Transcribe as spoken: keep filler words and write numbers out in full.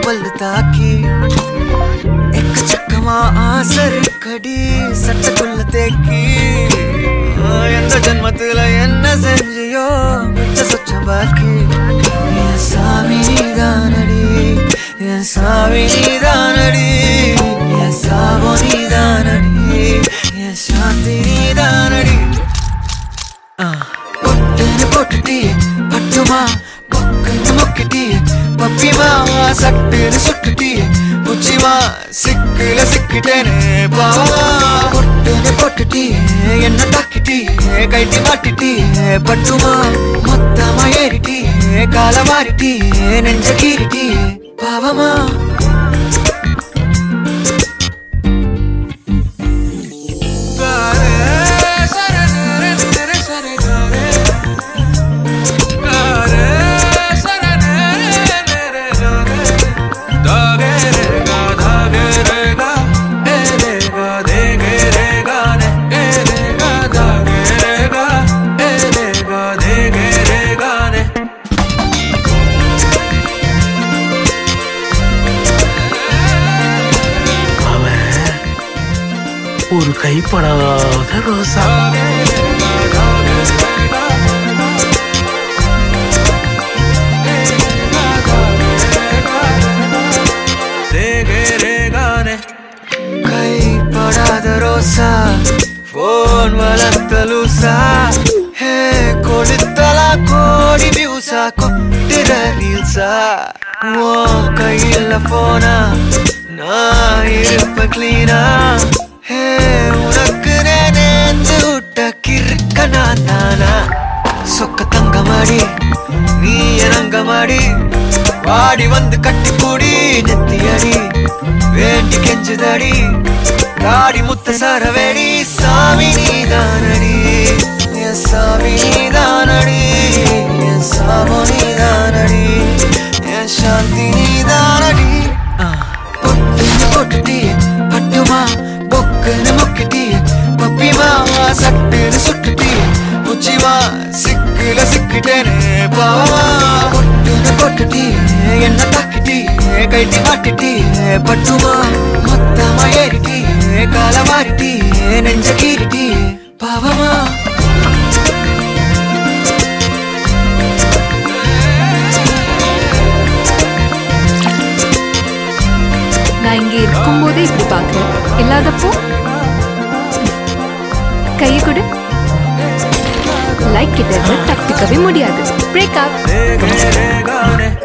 பல்லு தாக்கி எக்கச்சக்கமா ஆசரு கடி சட்டக்குள்ள தேக்கி எந்த ஜென்மத்துல என்ன செஞ்சியோ மிச்ச சொச்சம் பாக்கி என் சாமி நீதானடி என் சாமி நீதானடி என் சாபோ நீதானடி என் சாந்தி நீதானடி பொட்டுன்னு போட்டுட்டியே பட்டுமா பொக்குன்னு மொக்கிட்டியே பப்பிமா சட்டுன்னு சுட்டுட்டியே புச்சிமா சிக்குல சிக்கிட்டேனே பாவா பொட்டுன்னு போட்டுட்டியே என்ன தாக்கிட்டியே கைட்டி மாட்டிட்டியே பட்டுமா மொத்தமா ஏறிட்டியே கால மாறிட்டியே நெஞ்ச கீறிட்டியே பாவமா ஒரு கைப்படாத ரோசா கைப்படாத ரோசா போன் வளர்த்த லூசா ஹே கொடுத்தலா கோடி வியூசா கொட்டுற ரீல்ஸா ஓ கையில போனா நான் இருப்ப கிளீனா ஹே உனக்கு நேர்ந்து விட்ட கிறுக்க நான் தானா சொக்க தங்கமாடி நீ இறங்கமாடி வாடி வந்து கட்டி கூடி நெத்தியடி வேண்டி கெஞ்சுதடி காடி முத்த சரவேடி சாமி நீதானடி என் சாமி நீதானடி என் சாமோ நீதானடி என் சாந்தி நீதானடி பொட்டுன்னு போட்டுட்டியே பட்டுமா பொக்குன்னு மொக்கிட்டியே பப்பிமா சட்டுன்னு சுட்டுட்டியே புச்சிமா சிக்குல சிக்கிட்டேனே பாவா பொட்டுன்னு போட்டுட்டியே என்ன தாக்கிட்டியே கைட்டி மாட்டிட்டியே பட்டுமா மொத்தமா ஏறிட்டியே கால மாறிட்டியே நெஞ்ச கீறிட்டியே பாவமா நான் இங்க இருக்கும் போதே இப்படி பாக்குறேன் இல்லாதப்போ கையை கொடு லைக் கிட்ட தப்பிக்கவே முடியாது பிரேக் அப்